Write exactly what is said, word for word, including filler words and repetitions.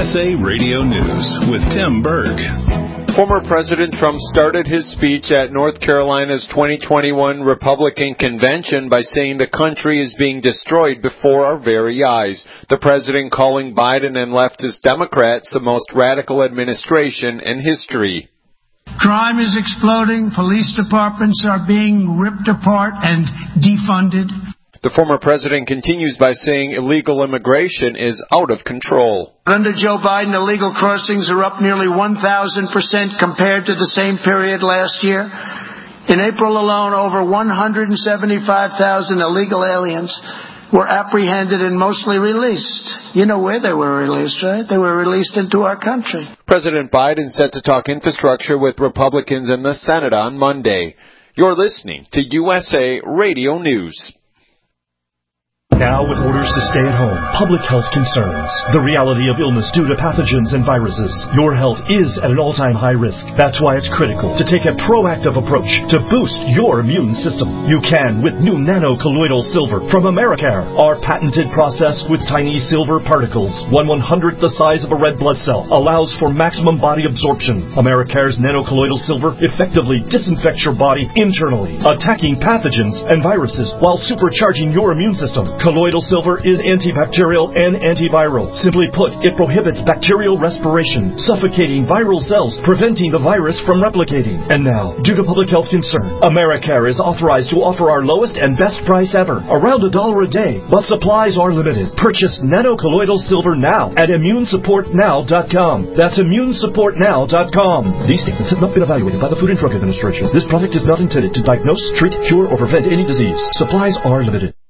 S A Radio News with Tim Berg. Former President Trump started his speech at North Carolina's twenty twenty-one Republican convention by saying the country is being destroyed before our very eyes. The president calling Biden and leftist Democrats the most radical administration in history. Crime is exploding. Police departments are being ripped apart and defunded. The former president continues by saying illegal immigration is out of control. Under Joe Biden, illegal crossings are up nearly one thousand percent compared to the same period last year. In April alone, over one hundred seventy-five thousand illegal aliens were apprehended and mostly released. You know where they were released, right? They were released into our country. President Biden set to talk infrastructure with Republicans in the Senate on Monday. You're listening to U S A Radio News. Now with orders to stay at home, public health concerns, the reality of illness due to pathogens and viruses. Your health is at an all-time high risk. That's why it's critical to take a proactive approach to boost your immune system. You can with new nano-colloidal silver from Americare. Our patented process with tiny silver particles, one one-hundredth the size of a red blood cell, allows for maximum body absorption. Americare's nano-colloidal silver effectively disinfects your body internally, attacking pathogens and viruses while supercharging your immune system. Colloidal silver is antibacterial and antiviral. Simply put, it prohibits bacterial respiration, suffocating viral cells, preventing the virus from replicating. And now, due to public health concern, Americare is authorized to offer our lowest and best price ever, around a dollar a day, but supplies are limited. Purchase nano-colloidal silver now at immune support now dot com. That's immune support now dot com. These statements have not been evaluated by the Food and Drug Administration. This product is not intended to diagnose, treat, cure, or prevent any disease. Supplies are limited.